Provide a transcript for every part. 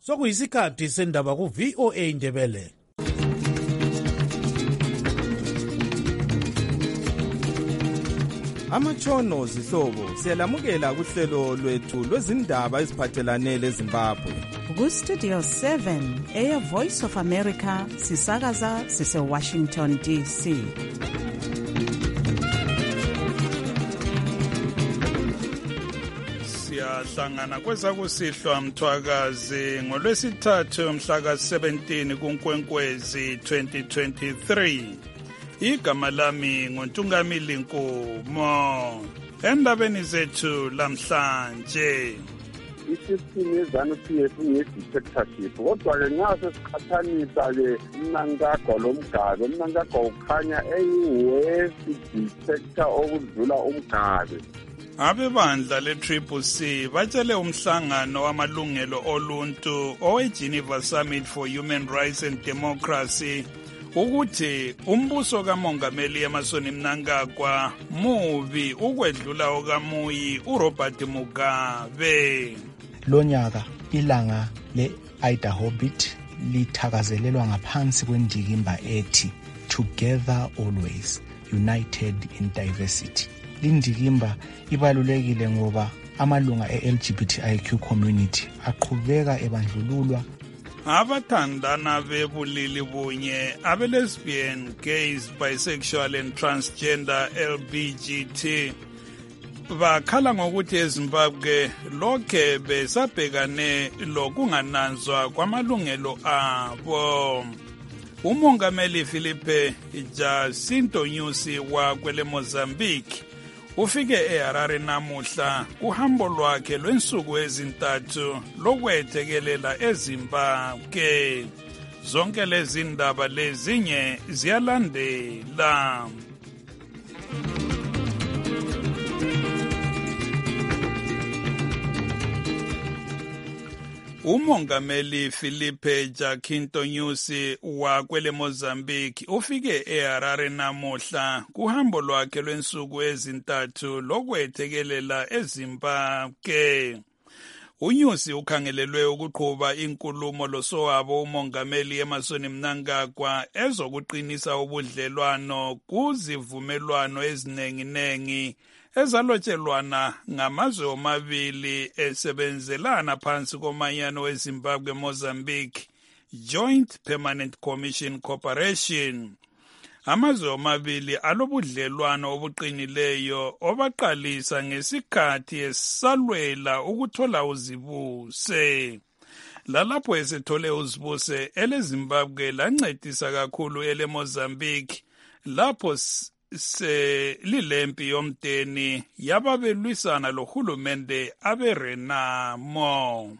Sokuyisikhathi sendaba ku VOA Indebele. Amatshono zihlobo siyalamukela kuhlelo lwethu lwezindaba eziphathelane leZimbabwe. Ku Studio 7 Air Voice of America sisakaza sise Washington DC. Siyahlangana kwezakusihlwa mthwakazi ngolwesithathu mhla ka-17 kuNkwenkwezi 2023. Igama lami nguNtungamili Nkomo. Endabeni zethu lamhlanje, isystem yeZANU-PF nge-dictatorship, kodwa-ke nxa sesiqhathanisa-ke umnankagwa lomgabe, umnankagwa ukhanya eyi-worst dictator okudlula umgabe. abebandla le-CCC batshele umhlangano wamalungelo oluntu owe-Geneva Summit for Human Rights and Democracy ukuthi umbuso kamongameli Emmerson Mnangagwa mubi ukwedlula okamuyi uRobert Mugabe. Lonyaka ilanga le-Ida Hobbit lithakazelelwa ngaphansi kwendikimba ethi Together Always, United in Diversity. Lindikimba ibalulekile ngoba amalunga e-LGBTIQ community aqhubeka ebandlululwa. Abathandana bebulili bunye, abe-lesbian, gays, bisexual and transgender LBGT bakhala ngokuthi eZimbabwe lokhe besabhekane lokungananzwa kwamalungelo abo. Umongameli Filipe Jacinto Nyusi wakwele Mozambique ufike eHarare namuhla kuhambo lwakhe lwensuku ezintathu lokwethekelela eZimbabwe. Zonke lezi ndaba lezinye ziyalandela. Umongameli Filipe Jacinto Nyusi wakwele Mozambique ufike eHarare namuhla kuhambo lwakhe lwensuku ezintathu lokwethekelela eZimbabwe. uNyusi ukhangelelwe ukuqhuba inkulumo losowabo umongameli Emmerson Mnangagwa ezokuqinisa ubudlelwano kuzivumelwano ezinenginengi ezalotshelwana ngamazwe omabili esebenzelana phansi komanyano weZimbabwe Mozambique Joint Permanent Commission Corporation. Amazwe omabili alobudlelwano obuqinileyo obaqalisa ngesikhathi esalwela ukuthola uzibuse. Lalapho esethole uzibuse eleZimbabwe lancedisa kakhulu eleMozambique lapho lilempi yomdeni yababelwisana lohulumende abeRenamo.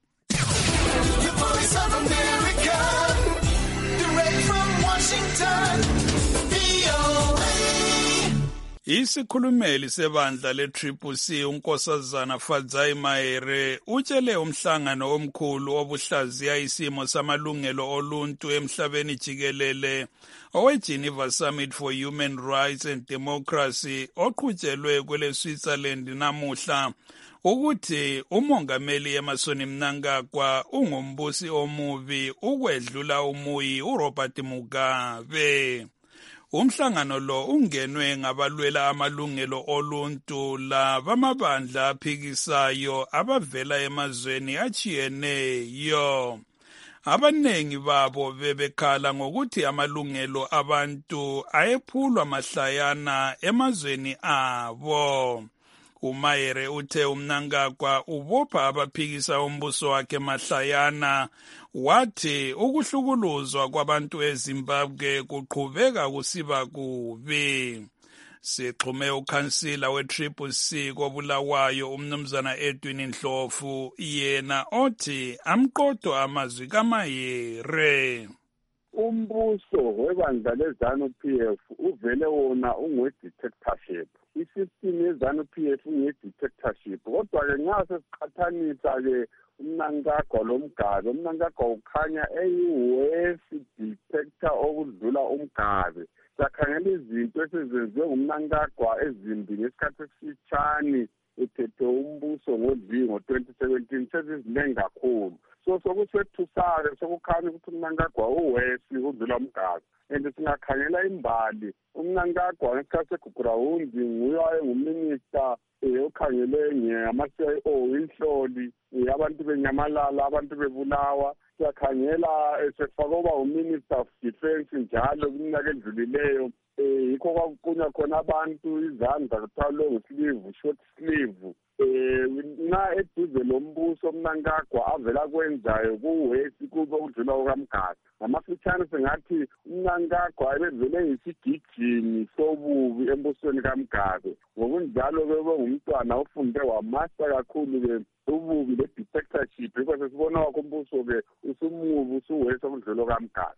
Isikhulumeli sebandla le-CCC uNkosazana Fadzai Mahere utshele umhlangano omkhulu obuhlaziya isimo samalungelo oluntu emhlabeni jikelele owe-Geneva Summit for Human Rights and Democracy oqhutshelwe kwele Switzerland namuhla ukuthi umongameli Emmerson Mnangagwa ungumbusi omubi ukwedlula umuyi uRobert Mugabe. Umhlangano lo ungenwe ngabalwela amalungelo oluntu labamabandla aphikisayo abavela emazweni achiyeneyo. Abanengi babo bebekhala ngokuthi amalungelo abantu ayephulwa mahlayana emazweni abo. uMahere uthe uMnangagwa ubopha abaphikisa umbuso wakhe mahlayana, wathi ukuhlukuluzwa kwabantu eZimbabwe kuqhubeka kusiba kubi. Sixhume ukhansila we-CCC koBulawayo uMnumzana Edwin Ndlovu yena othi amqodo amazwi kaMahere. Umbuso webandla leZANU-PF uvele wona ungwe-dictatorship. Isystem yeZANU-PF nge-dictatorship, kodwa-ke nxa sesiqhathanisa-ke uMnangagwa lomgabe, uMnangagwa ukhanya eyi-worst dictator okudlula umgabe. Sakhangela izinto esezenziwe nguMnangagwa ezimbi ngesikhathi esifitshane ethethe umbuso ngodli ngo-2017 sezizinengi kakhulu. So so sokusethusa-ke sokukhanya ukuthi uMnangagwa uwesi udlula umgaba and singakhangela imbali uMnangagwa ngesikhathi segugurawundi nguye wayenguminista okhangele ngama-CIO inhloli abantu benyamalala abantu bebulawa siyakhangela sefaka uMinister of Defence njalo kuminyaka edlulileyo yikho kwakuqunywa khona abantu izandla kuthiwa long sleeve short sleeve na eduze lombuso uMnangagwa avela kwenzayo kuwesi kube udlula ukamgada ngamafitshane singathi uMnangagwa ebevele yisigijimi sobubi embusweni kamgade ngokunjalo-ke ngumntwana ofunde wamaster kakhulu-ke ububi le-dictatorship yikho sesibona wakho umbuso-ke usumubi usuwesi obudlula kamgade.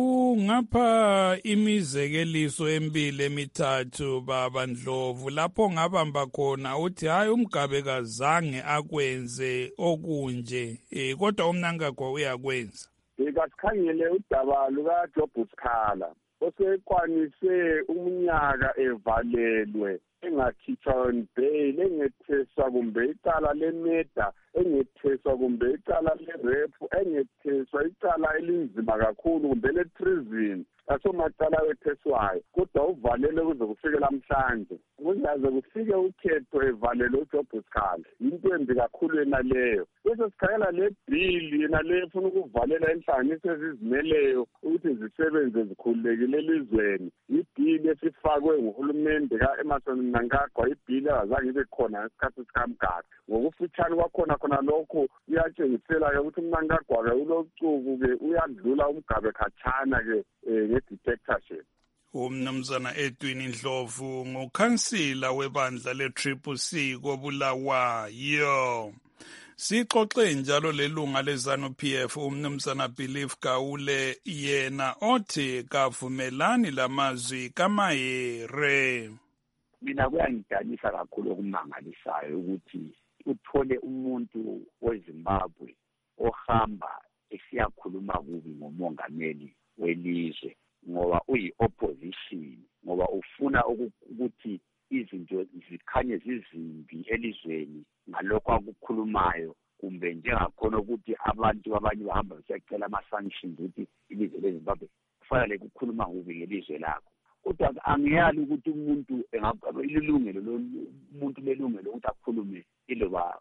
Ungapha imizekeliso emibili emithathu baba Ndlovu lapho ngabamba khona uthi hayi uMgabe kazange akwenze okunje kodwa uMnangagwa uyakwenza. Kasikhangele udaba lukaJob Sikhala osekwanise umnyaka evalelwe engakhitshwa bail engetheswa kumbe icala lemeda engetheswa kumbe icala lerephu engetheswa icala elinzima kakhulu kumbe le-treason asomacala wetheswayo kodwa uvalele kuze kufike namhlanje kungaze kufike ukhetho evalele uJob Sikhala into embi kakhulu yenaleyo bese sikhangela le bill yenaleyo efuna ukuvalela inhlanganiso ezizimeleyo ukuthi zisebenze zikhululekile elizweni ibill esifakwe nguhulumende ka-Emmerson Mnangagwa ibill azange ibe khona ngesikhathi sikamgada ngokufitshane kwakhona khona lokho uyatshengisela-ke ukuthi uMnangagwa-ke ulocuku-ke uyadlula uMgabe khatshana-ke nge-dictatorship. Umnumzana Edwin Ndlovu ngukhansila webandla le-CCC koBulawayo. Sixoxe njalo lelunga leZANU-PF umnumzana Believe Gawule yena othi kavumelani lamazwi kaMahere. Mina kuyangidanisa kakhulu okumangalisayo ukuthi uthole umuntu weZimbabwe ohamba esiyakhuluma kubi ngomongameli welizwe ngoba uyi-opposition ngoba ufuna ukuthi izinto zikhanye zizimbi elizweni ngalokho akukhulumayo kumbe njengakhona ukuthi abantu abanye bahamba besiyacela ama-sanctions ukuthi ilizwe leZimbabwe kufanele kukhuluma kubi ngelizwe lakho kodwa angiyali ukuthi umuntu ilungelo umuntu lelungelo ukuthi akhulume iloba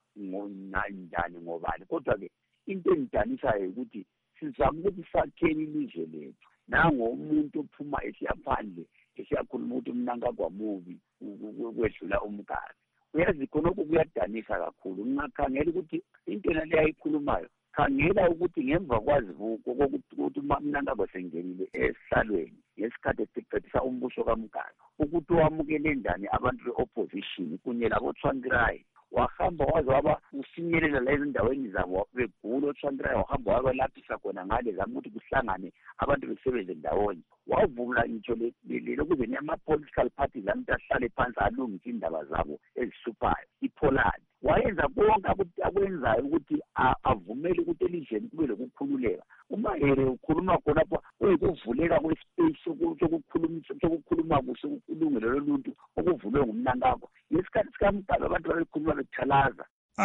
njani ngobani kodwa-ke into engidanisayo ukuthi sizama ukuthi sakheni ilizwe lethu nango umuntu ophuma esiyaphandle esiyakhuluma ukuthi uMnangagwa mubi kwedlula umgadi uyazi khonokho kuyadanisa kakhulu ngingakhangela ukuthi into leyo ayikhulumayo khangela ukuthi ngemva kwazivuko ukuthi uMnangagwa sengenile esihlalweni ngesikhathi esiqedisa umbuso kaMgadi ukuthi wamukele njani abantu be-opposition kunye laboTsvangirai wahamba waze waba usinyelela la ezindaweni zabo begula uTsvangirai wahamba wabalaphisa khona ngale zama ukuthi kuhlangane abantu besebenze ndawonye wavula ngitsho lokuze nama-political parties abantu ahlale phansi alungise indaba zabo ezihluphayo iPoland wayenza konke akwenzayo ukuthi avumele ukuthi elizweni kube lokukhululeka uMahere ukhuluma khonapho kuyikuvuleka kwespace sokukhuluma kuhle ilungelo loluntu okuvulwe nguMnangagwa ngesikhathi sikaMgaba abantu babekhuluma bethalaza.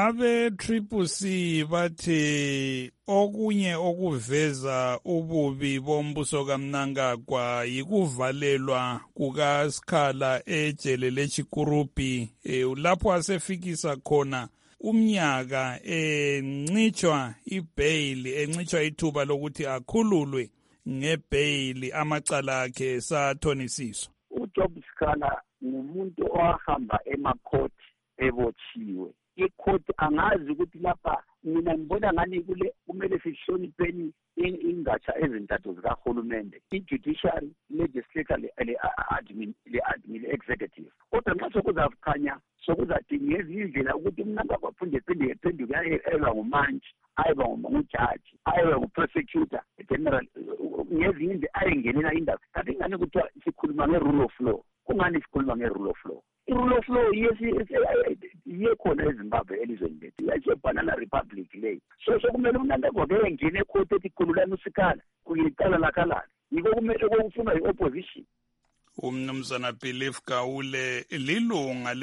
Abe-CCC bathi okunye okuveza ububi bombuso kaMnangagwa yikuvalelwa kukaSikhala ejele leChikurupi lapho asefikisa khona umnyaka encitshwa ibhayili encitshwa ithuba lokuthi akhululwe ngebhayili amacala akhe sathonisiswa. uJob Sikhala ngumuntu owahamba emakhoti ebotshiwe ikhoti angazi ukuthi lapha mina ngibona ngani kumele sihlonipheni ingatsha ezintathu zikahulumende i-judiciary, legislature, le-admin, executive kodwa nxa sokuzakhanya sokuzadingeza indlela ukuthi uMnangagwa aphinde ephenduke ayeba ngumantshi ayeba ngujaji ayeba ngu-prosecutor general ngezinye indlela ayengenela indaba kanti ingani kuthiwa sikhuluma nge-rule of law kungani sikhuluma nge-rule of law i-rule of law yiye khona eZimbabwe elizweni lethu yache-banana republic leyo so kumele uMnangagwa engene ekhoti ethi khululani uSikhala kuyicala lakhalala yiko kumele kokufuna i-opposition. Umnumzana Believe Gawule lilunga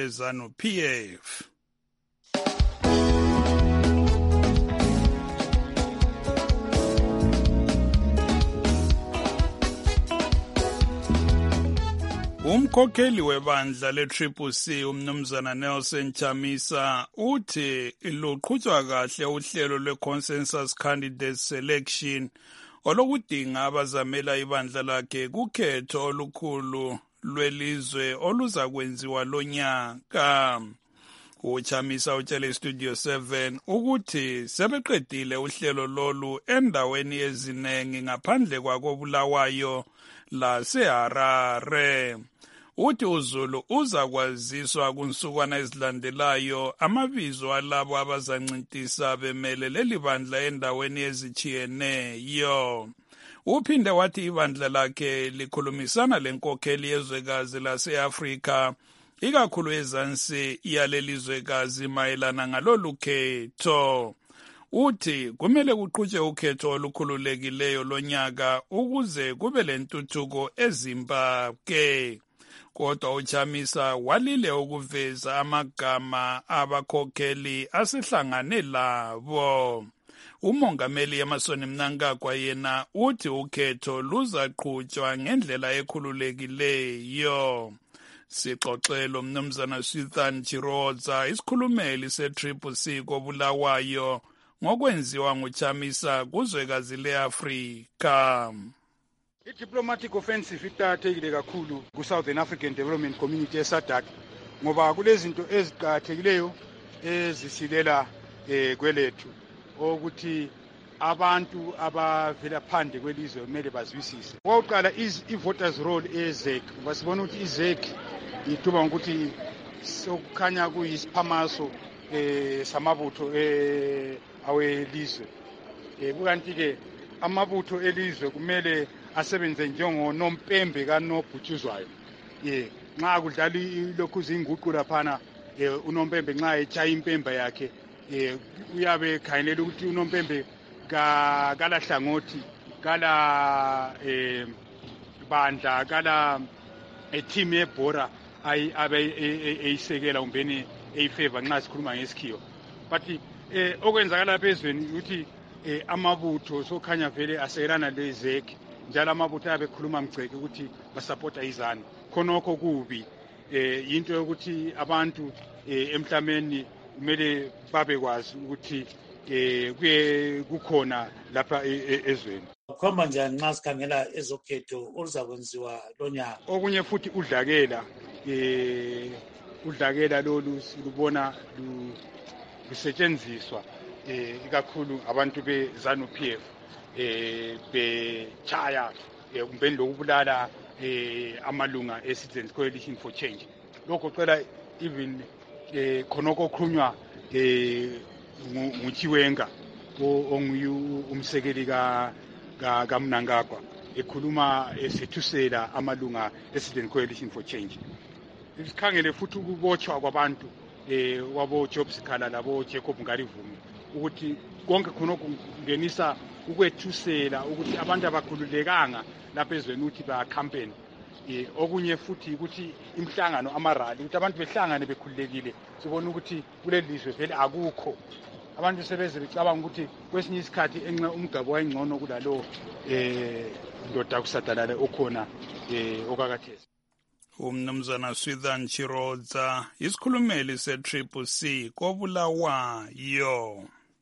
leZANU-PF. Umkhokheli webandla le-CCC umnumzana Nelson Chamisa uthi luqhutshwa kahle uhlelo lwe-Consensus Candidate Selection olokudinga abazamela ibandla lakhe kukhetho olukhulu lwelizwe oluzakwenziwa lonyaka. UChamisa utshele iStudio 7 ukuthi sebeqedile uhlelo lolu endaweni eziningi ngaphandle kwakoBulawayo laseHarare. Uthi uZulu uzakwaziswa kunsukwana ezilandelayo amabizo alabo abazancintisa bemele leli bandla endaweni ezichiyeneyo. Uphinde wathi ibandla lakhe likhulumisana lenkokheli yezwekazi lase-Afrika ikakhulu ezansi yalelizwekazi mayelana ngalolu khetho. Uthi kumele kuqhutshwe ukhetho olukhululekileyo lonyaka ukuze kube lentuthuko eZimbabwe. Kodwa uChamisa walile ukuveza amagama abakhokheli asehlangane labo. Umongameli Emmerson Mnangagwa yena uthi ukhetho luzaqhutshwa ngendlela ekhululekileyo. Sixoxelo mnumzana Swithan Chirodza isikhulumeli se-CCC koBulawayo ngokwenziwa nguChamisa kuzwekazi le-Afrika. I-diplomatic offensive iqakathekile kakhulu ku-Southern African Development Community eSADC ngoba kulezinto eziqakathekileyo ezisilela kwelethu ukuthi abantu abavela phandle kwelizwe kumele bazwisise. Okokuqala i-voters roll eZEC ngoba sibona ukuthi iZEC ithuba ngokuthi sokukhanya kuyisiphamaso samabutho awelizwe. Kukanti-ke amabutho elizwe kumele asebenze njengonompembe kanobhutshuzwayo. Nxa kudlala lokhu zinguqu laphana unompembe nxa etshaya impembe yakhe uyabe ekhangelela ukuthi unompembe kala hlangothi kala bandla kala team yebhora abe eyisekela umbeni eyifavor nxa sikhuluma ngesikhiwa. But okwenzakala lapha ezweni ukuthi amabutho sokhanya vele asekelana leZEC njalo amabutho ayabe ekhuluma mgceke ukuthi basupporta izanu. Khonokho kubi into yokuthi abantu emhlameni kumele babekwazi ukuthi kukhona lapha ezweni. Kukhomba njani nxa sikhangela ezokhetho oluzakwenziwa lonyaka? Okunye futhi udlakela lolu silubona lusetshenziswa ikakhulu abantu beZANU-PF bechaya kumbeni lokubulala amalunga e-Citizens Coalition for Change. Lokho cela even khonoko okhulunywa nguChiwenga umsekeli kaMnangagwa ekhuluma esethusela amalunga e-Citizens Coalition for Change. Sikhangele futhi ukubotshwa kwabantu wabo-Job Sikhala labo-Jacob Ngarivumi ukuthi konke khonoko kungenisa ukwethusela ukuthi abantu abakhululekanga lapha ezweni ukuthi ba-campaign. Okunye futhi ukuthi imihlangano amarali ukuthi abantu behlangane bekhululekile sibona ukuthi kuleli lizwe vele akukho. Abantu sebeze becabanga ukuthi kwesinye isikhathi umgabo wayengcono kulalo ndoda kusadalala okhona okakathesi. Umnumzana Swithan Chirodza isikhulumeli se-CCC koBulawayo.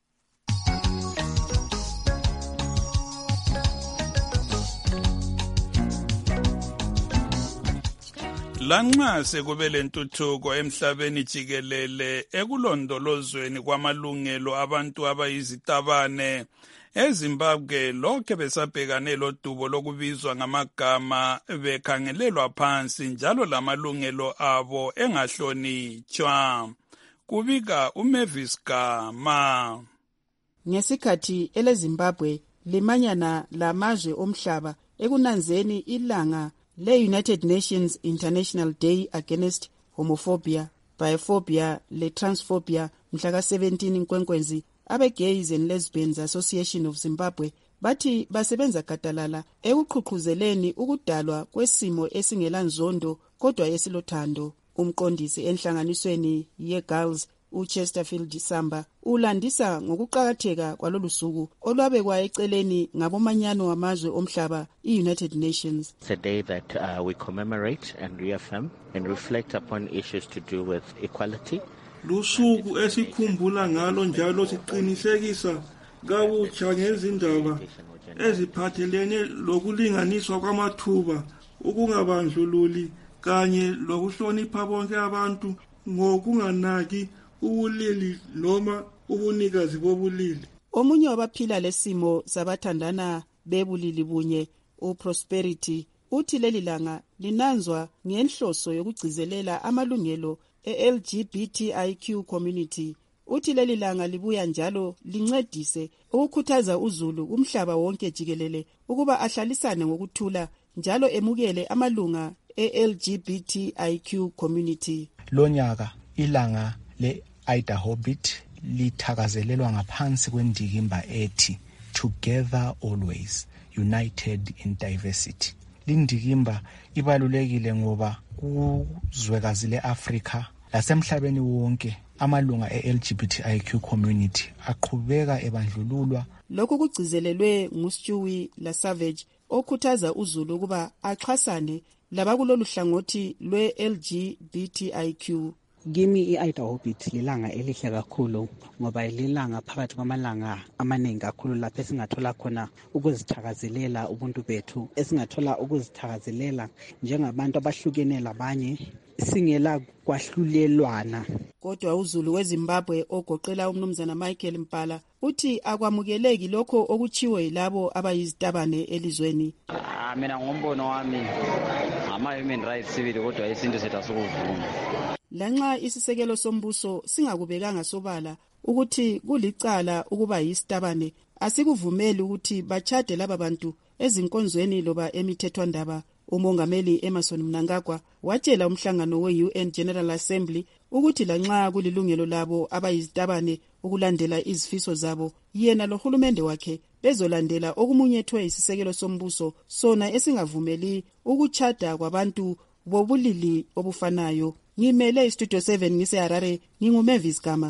Lanxa sekube lentuthuko emhlabeni jikelele ekulondolozweni kwamalungelo abantu abayizitabane, eZimbabwe lokhe besabhekane lodubo lokubizwa ngamagama bekhangelelwa phansi njalo lamalungelo abo engahlonitshwa. Kubika uMavis Gama. Ngesikhathi eleZimbabwe limanyana lamazwe omhlaba ekunanzeni ilanga le-United Nations International Day Against Homophobia, Biphobia le-Transphobia mhlaka 17 Nkwenkwezi, abe-Gays and Lesbians Association of Zimbabwe bathi basebenza gadalala ekuqhuqhuzeleni ukudalwa kwesimo esingelanzondo kodwa esilothando. Umqondisi enhlanganisweni ye-Girls uChesterfield Samba ulandisa ngokuqakatheka kwalolu suku olwabekwa eceleni ngabomanyano wamazwe omhlaba i-United Nations. It's a day that we commemorate and reaffirm and reflect upon issues to do with equality. Lusuku esikhumbula ngalo njalo siqinisekisa kabutsha ngezindaba eziphathelene lokulinganiswa kwamathuba, ukungabandlululi kanye lokuhlonipha bonke abantu ngokunganaki ubulili noma ubunikazi bobulili. Omunye wabaphila lesimo sabathandana bebulili bunye, uProsperity, uthi leli langa linanzwa ngenhloso yokugcizelela amalungelo e-LGBTIQ community. Uthi leli langa libuya njalo lincedise ukukhuthaza uZulu kumhlaba wonke jikelele ukuba ahlalisane ngokuthula njalo emukele amalunga e-LGBTIQ community. Lonyaka ilanga le-Idaho Beat lithakazelelwa ngaphansi kwendikimba ethi Together Always, United in Diversity. Lindikimba ibalulekile ngoba kuzwekazi le-Afrika lasemhlabeni wonke amalunga e-LGBTIQ community aqhubeka ebandlululwa. Lokhu kugcizelelwe nguStewie LaSavage okhuthaza uZulu ukuba axhasane labakulolu hlangothi lwe-LGBTIQ. Kimi i-Idaho Beat lilanga elihle kakhulu ngoba lilanga phakathi kwamalanga amaningi kakhulu lapho esingathola khona ukuzithakazelela ubuntu bethu, esingathola ukuzithakazelela njengabantu abahlukene labanye singela kwahlulelwana. Kodwa uZulu weZimbabwe ogoqela umnumzana Michael Mpala uthi akwamukeleki lokho okuchiwe yilabo abayizitabane elizweni. Mina ngombono wami ama-human rights sibili kodwa isintu sethu asikuvuma. Lanxa isisekelo sombuso singakubekanga sobala ukuthi kulicala ukuba yisitabane, asikuvumeli ukuthi bachade laba bantu ezinkonzweni loba emithethwandaba. Umongameli Emmerson Mnangagwa watshela umhlangano we-UN General Assembly ukuthi lanxa kulilungelo labo abayizitabane ukulandela izifiso zabo, yena lohulumende wakhe bezolandela okumunyethwe isisekelo sombuso sona esingavumeli ukuchada kwabantu bobulili obufanayo. Ngimele iStudio 7 ngise-Harare, nginguMavis Gama.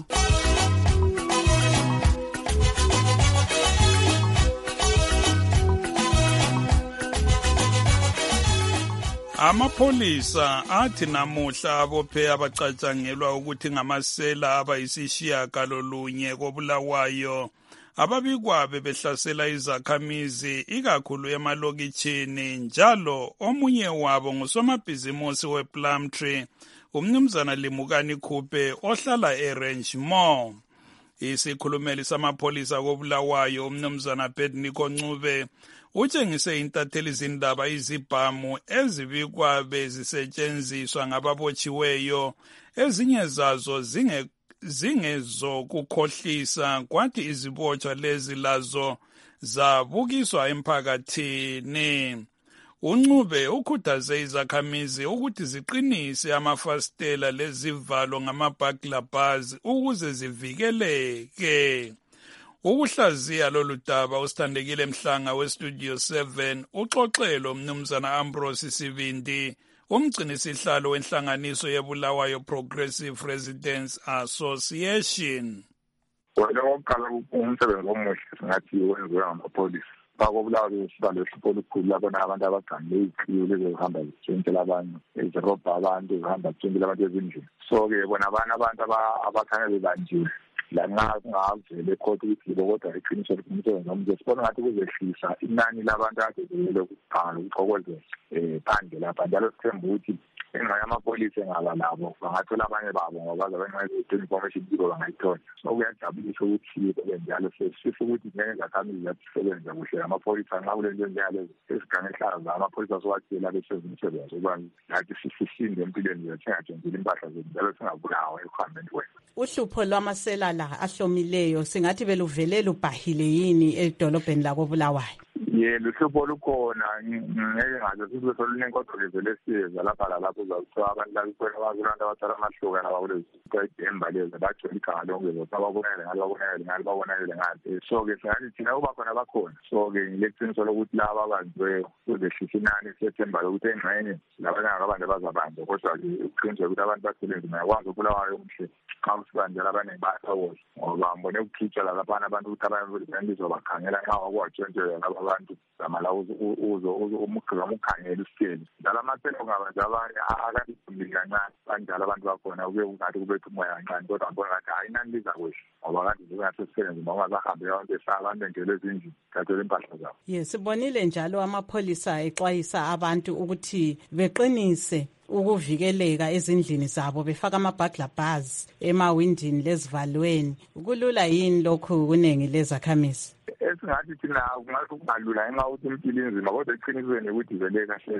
Amapholisa athi namuhla abophe abacatshangelwa ukuthi ngamasela abayisishiyagalolunye koBulawayo ababikwa bebehlasela izakhamizi ikakhulu emalokitshini, njalo omunye wabo ngusomabhizimusi wePlumtree umnumzana Limukani Khuphe ohlala eRange Mall. Isikhulumeli samapholisa koBulawayo umnumzana Bedniko Ncube utshengise intatheli zindaba izibhamu ezibikwa bezisetshenziswa ngababotshiweyo, ezinye zazo zingezokukhohlisa, kwathi izibotshwa lezi lazo zabukiswa emphakathini. UNcube ukhuthaze izakhamizi ukuthi ziqinise amafasitela lezivalo ngama-burglar bars ukuze zivikeleke. Ukuhlaziya lolu daba usithandekile Mhlanga weStudio 7 uxoxelo umnumzana Ambrose Sibindi, umgcinisihlalo wenhlanganiso yeBulawayo Progressive Residents Association. Wena oqala umsebenzi omuhle singathi wenziwe ngamapholisa. BakoBulawayo sibalo hlupho olukhulu labona abantu abagangile iziqiyo lezohamba zitshentshela abanye, ezirobha abantu, ezihamba zitshentshela abantu ezindlini. So-ke bona abantu abakhanya bebanjiwe lanxa kungavele ekhotha ukuthi kodwa iqiniso umsebenzi omuhle. Sibona ngathi kuzehlisa inani labantu abazelele ukuqala ukuxokozela phandle lapha, njalo sithemba ukuthi engxa yamapholisa engaba labo bangathola abanye babo ngoba babenxa information biko bangayithola. So kuyajabulisa ukuthi njalo sifisa ukuthi njengezakhamizi zisebenza kuhle amapholisa nxa kulento njalo esigange ehlaza amapholisa sowathela besenza umsebenzi ukuba nathi sisinde empilweni zethu singatshentsheli impahla zethu njalo singabulawa ekuhambeni kwethu. Uhlupho lwamasela la ahlomileyo singathi beluvele lubhahile yini edolobheni lakoBulawayo? Yebo, uhlupho lukhona ngeke ngaze sibe solunenkontroversi lesiyeza lapha lalapho uzawuthiwa abantu lakulantu abatshala amahluka nabakulezidemba lezi bajole igama lonke babonakele ngale. So-ke singathi thina kuba khona bakhona. So-ke ngileqiniso lokuthi laba abanziweyo kuzehlisa inani sethemba lokuthi engxenye labanye abantu abazabanjwa kodwa-ke uqiniseke ukuthi abantu basebenzi bayakwazi ukubulawayo umhle xa usibanjela abaningi bayasawoza ngoba mbone ukukhitshwa laphana abantu ukuthi abantu lizobakhangela nxa wakwatshentshelwa laba abantu zamala ukhangela isitsheli njalo amaselo ngabantu abanye akadidumili kancane banjalo abantu bakhona kuye kungathi kubetha umoya kancane kodwa ngibona ngathi hayi inani liza kwehla ngoba kade zingasesisebenzi noma ungasahambe abantu ehlala abantu engele ezindlini thathela impahla zabo. Yes, sibonile njalo amapholisa exwayisa abantu ukuthi beqinise ukuvikeleka ezindlini zabo befaka ama-burglar bars emawindini lezivalweni. Kulula yini lokhu kunengi lezakhamisi? Esingathi thina kungathi kungalula ngenxa ukuthi impilo inzima kodwa eqinisweni ukuthi vele kahle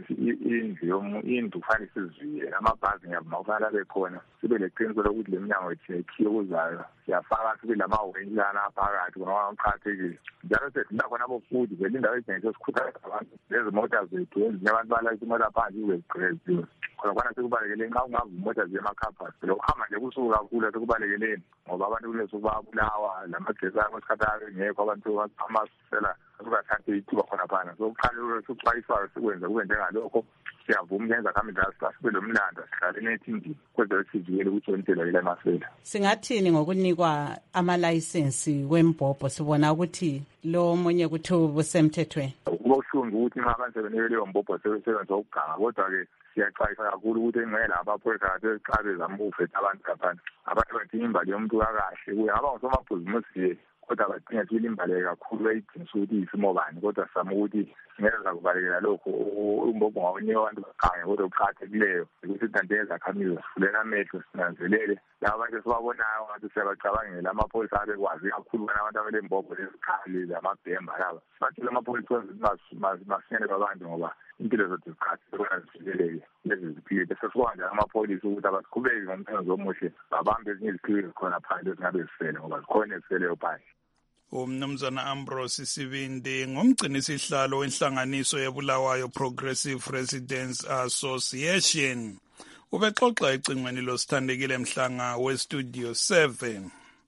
indlu kufanele siziviye amabhazi ngiyabuma bekhona sibe leqiniso lokuthi le minyango yethu okuzayo siyafaka sibe lamawendlana aphakathi noma aqhathekile njalo sesiba khona abofuthi vele indawo ezinhle sikhuthaza abantu lezi mota zethu ezinye abantu balayitha imota phansi kubeziqreziwe khona sekubalekele nxa ungava imota ziyemakhapasi lokuhamba nje kusuku kakhulu sekubalekeleni ngoba abantu kulesuku babulawa lamagesi abo esikhathi ngekho abantu amasela ukathathe ithuba khona phana so kuqala ukuxwayiswa sikwenza kube njengalokho siyavuma ngenza khambi sibe lomlando sihlale nethindi kwenza sivikele ukutshontela ile masela. Singathini ngokunikwa amalayisensi wembhobho sibona ukuthi lo omunye kuthi ubusemthethweni? Kuba ushungu ukuthi nxa abantu sebenike leyo mbhobho sebenza ukuganga kodwa-ke siyaxwayisa kakhulu ukuthi engela abaphoyisa kade eziqabe zamufetha abantu kaphana abantu badinga imbali yomuntu kakahle kuye ngaba ngusomabhizimusi kodwa badinga ukuthi imbaleke kakhulu bayidingisa ukuthi isimo bani kodwa sizama ukuthi ngeza kubalekela lokho umbhobho ngawunika abantu bakhange kodwa uqakathekileyo ukuthi kanti ezakhamizi zifulele amehlo sinanzelele laba bantu esibabonayo ngathi siyabacabangela amapholisa abekwazi kakhulu abantu abelembhobho lezikhali zamabhemba laba bathile amapholisa masinyane babantu ngoba impilo zethu zikhathele zivikeleke lezi ziphile bese sikwazi njalo amapholisa ukuthi abaqhubeki ngomsebenzi omuhle babambe ezinye iziphili zikhona phandle ezingabe zisele ngoba zikhona eziseleyo phandle. Umnumzana Ambrose Sibindi ngumgcinisihlalo wenhlanganiso yeBulawayo Progressive Residents Association ubexoxa ecingweni losithandekile Mhlanga weStudio 7.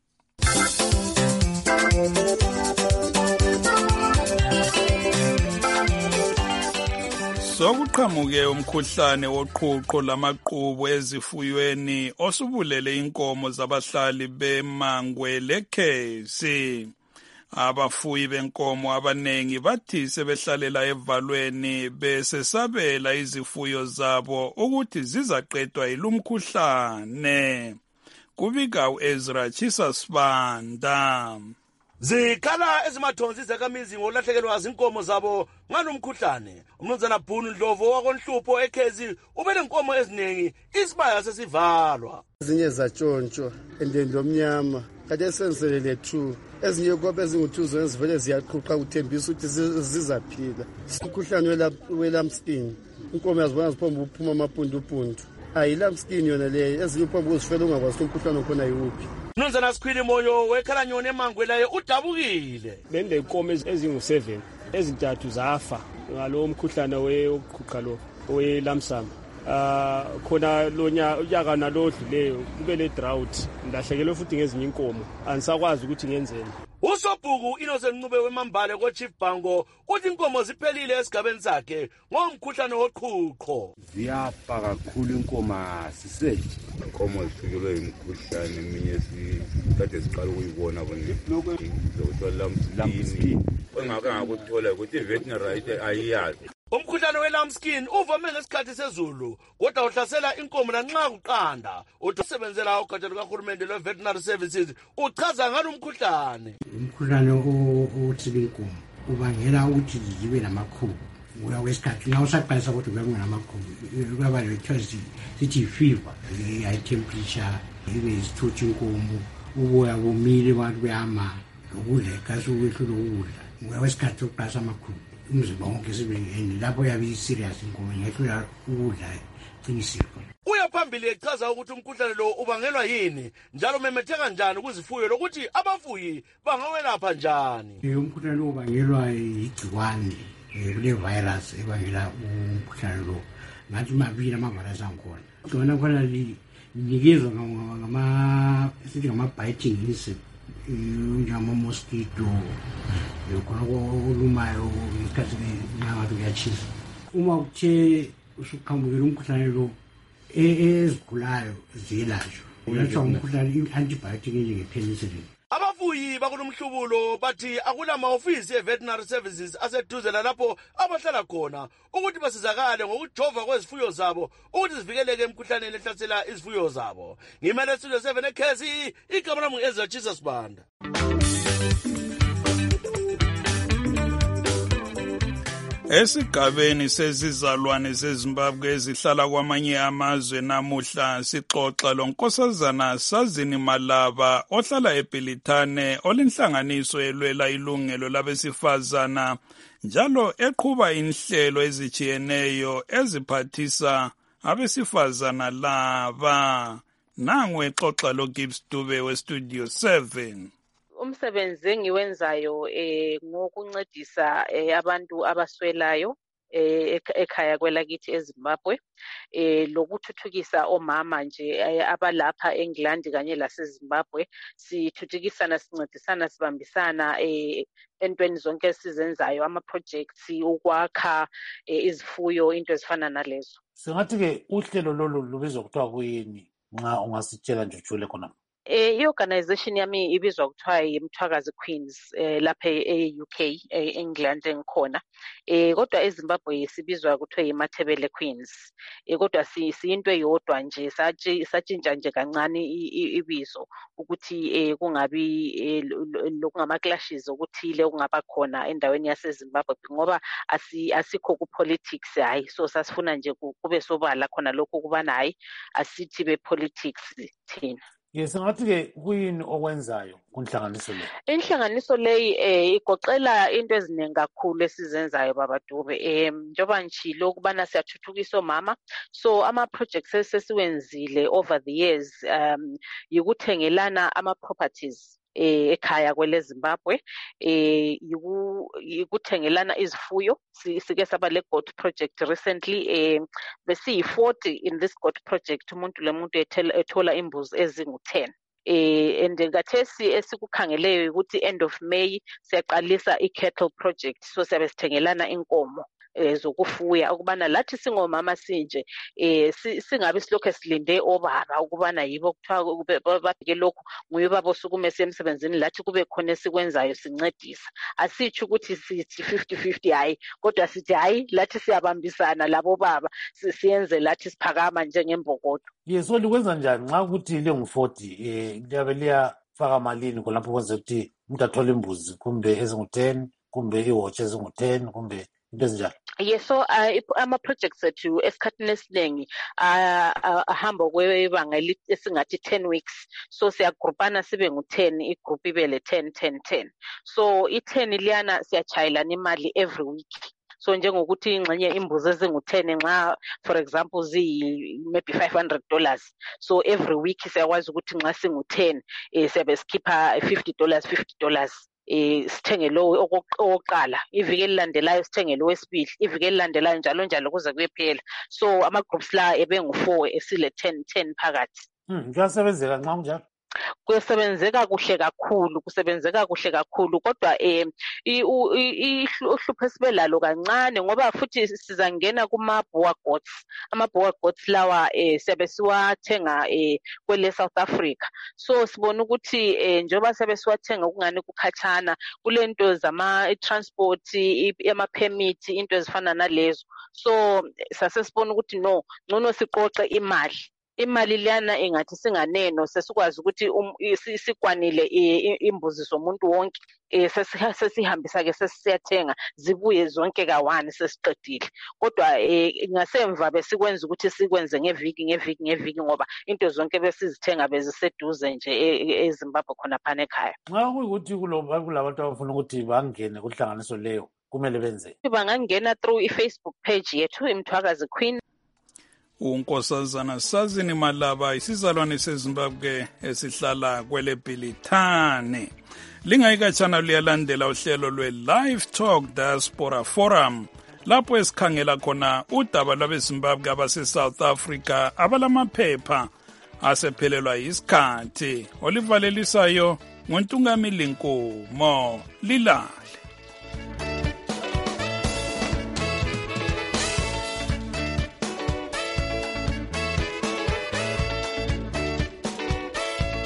Sokuqhamuke umkhuhlane woqhuqho lamaqhubu ezifuyweni osubulele inkomo zabahlali beMangwe leKhesi. Abafuyi benkomo abanengi bathi sebehlalela evalweni besesabela izifuyo zabo ukuthi zizaqedwa ilumkhuhlane. Kubika uEzra Chisasibanda. Zikhala ezimathonsi zakhamizi ngolahlekelwa zinkomo zabo ngalomkhuhlane. Umnumzana Bhunu Ndlovu wakonhlupho eKhezi ubele inkomo eziningi isibaya sesivalwa. Ezinye zatshontsho endeni lomnyama kade senzelele 2 ezinye inkomo ezingu2 zivele ziyaqhuqa ukuthembisa ukuthi zizaphila. Umkhuhlane welamskin inkomo yazibona ziphomba uphuma amapundu hayi lamskin yona leyo ezinye uphomba uzifela ungakwazi umkhuhlane khona yiwuphi. Mnumzana Sikhwili Moyo weKhalanyoni eMangwe laye udabukile. Bende inkomo ezingu7 ezintathu zafa ngalo umkhuhlane weqhuqa lo welamsam. Khona unyaka nalodluleyo kube le drought ndahlekelwe futhi ngezinye inkomo anisakwazi ukuthi ngenzeni. Usobhuku Innocent Ncube weMambale koChief Bhango uthi inkomo ziphelile esigabeni sakhe ngomkhuhlane woqhuqho. Ziyafa kakhulu inkomo siseje. Inkomo zifikelwe imikhuhlane eminye sikade siqala ukuyibona lamskin engake ngakuthola ukuthi veterinary ayiyazi. Umkhuhlane welamskin uvame ngesikhathi sezulu kodwa uhlasela inkomo lanxa kuqanda. Usebenzela ugatsha lukahulumende lwe-Veterinary Services uchaza ngalo umkhuhlane. Umkhuhlane othile inkomo ubangela ukuthi zibe namakhubu. Uya kwesikhathi nxa usaqalisa ukuthi ube namakhulu kuyaba sithi fever high temperature ibe isithuthi inkomo uboya bomile abantu behamba ukudla ikasi ukwehlula ukudla uya kwesikhathi sokuqalisa amakhulu umzimba wonke sibengeni lapho yabe serious inkomo ngehlula ukudla qinisiko. Uya uya phambili echaza ukuthi umkhuhlane lo ubangelwa yini njalo memetheka njani kuzifuyo lokuthi abafuyi bangawelapha njani. Umkhuhlane lo ubangelwa yigciwane kule virus ebangela umkhuhlane lo. Ngathi mabili ama-virus angikhona. Igciwane khona linikezwa ngama-biting insect, njengama-mosquito, khona olumayo ngesikhathi nangathi kuyatshisa. Uma kuthe usuqhamukela umkhuhlane lo ezigulayo ziyelashwa. Ulatshwa umkhuhlane i-antibiotic enjenge-penicillin. Abafuyi bakulomhlubulo bathi akunama-ofisi e-veterinary services aseduze lalapho abahlala khona ukuthi basizakale ngokujova kwezifuyo zabo ukuthi zivikeleke emkhuhlaneni ehlasela izifuyo zabo. Ngimele Studio 7 eKezi, igama lami ngu-Ezra Jesus Banda. Esigabeni sezizalwane zeZimbabwe ezihlala kwamanye amazwe namuhla sixoxa lonkosazana Sazini Malaba ohlala eBilitane olenhlanganiso elwela ilungelo labesifazana njalo eqhuba inhlelo ezijiyeneyo eziphathisa abesifazana laba. Nangu exoxa loGibbs Dube weStudio 7. Umsebenzi engiwenzayo ngokuncedisa abantu abaswelayo ekhaya kwelakithi eZimbabwe lokuthuthukisa omama nje abalapha eNgilandi kanye laseZimbabwe. Sithuthukisana, sincedisana, sibambisana entweni zonke esizenzayo, ama-projects, ukwakha izifuyo, into ezifana nalezo. Singathi ke uhlelo lolu lubizwa kuthiwa kuyini nxa ungasitshela nje ujule khona? I-organization yami ibizwa kuthiwa yiMthwakazi Queens lapha e-UK e-England engikhona. Kodwa eZimbabwe sibizwa kuthiwa yiMathebele Queens. Kodwa siyinto eyodwa nje, satshintsha nje kancane ibizo ukuthi kungabi lokungama-clashes okuthile okungaba khona endaweni yaseZimbabwe ngoba asikho ku-politics, hayi. So sasifuna nje kube sobala khona lokho kubana hayi asithi be-politics thina. Singathi-ke kuyini okwenzayo kunhlanganiso leyo? Inhlanganiso leyi igoqela into eziningi kakhulu esizenzayo Baba Dube. Njoba nchilo ukubana siyathuthukisa omama. So ama-projects esesiwenzile over the years yikuthengelana ama-properties ekhaya kwele Zimbabwe, yikuthengelana izifuyo. Sike saba le goat project recently, besiyi-40 in this goat project. Umuntu lemuntu ethola imbuzi ezingu-10. And ngathesi esikukhangeleyo ukuthi end of May siyaqalisa i-cattle project. So siyabe sithengelana inkomo zokufuya ukubana lathi singomama sinje singabe silokho silinde obaba ukubana yibo kuthiwa babheke lokho nguye baba osukume semsebenzini, lathi kube khona esikwenzayo sincedisa. Asitsho ukuthi sithi 50-50 hayi, kodwa sithi hayi lathi siyabambisana labo baba siyenze lathi siphakama njengembokodo. So likwenza njani nxa ukuthi lingu-40 liyabe liyafaka malini khonapho kwenza ukuthi umuntu athole imbuzi kumbe ezingu-10 kumbe iwotshi ezingu-10 kumbe into ezinjalo? Yes, so ama-projects ethu esikhathini esiningi ahamba kwebanga esingathi 10 weeks. So siyagrupana sibe ngu-10, igroup ibe le-10. So i-10 liyana siyachayelana imali every week. So njengokuthi ingxenye imbuzi ezingu-10 nxa for example maybe $500. So every week siyakwazi ukuthi nxa singu-10 siyabe sikhipha $50. Sithenge lo okokuqala, iviki elilandelayo sithenge lo wesibili, iviki elilandelayo njalo kuze kuyephela. So ama-groups la ebengu-4 esile-10 phakathi. Kuyasebenzeka nxa kunjalo? Kusebenzeka kuhle kakhulu kodwa uhlupho esibe lalo kancane ngoba futhi sizangena kuma-boer goats. Ama-boer goats lawa siyabe siwathenga kwele South Africa. So sibona ukuthi njengoba siyabe siwathenga okungani kukhatshana kulento zama-transport, ama-permit, into ezifana nalezo. So sasesibona ukuthi no, ngcono siqoqe imali liyana engathi singaneno sesikwazi ukuthi sikwanile imbuzi zomuntu wonke sesihambisa ke sesiyathenga zibuye zonke ka1 sesiqedile. Kodwa ngasemva besikwenza ukuthi sikwenze ngeviki ngoba into zonke besizithenga beziseduze nje eZimbabwe khona phana ekhaya. Nxa kuyikuthi kulabantu abafuna ukuthi bangene kuhlanganiso leyo kumele benze? Bangangena through i-Facebook page yethu iMthwakazi Queen. unkosazana Sazini Malaba isizalwane seZimbabwe esihlala kwele Bhilithane. Lingayikatshana liyalandela uhlelo lwe-Live Talk Diaspora Forum lapho esikhangela khona udaba lwabeZimbabwe abase-South Africa abalamaphepha asephelelwa yisikhathi. Olivalelisayo ngoNtungamili Nkomo. Lilale.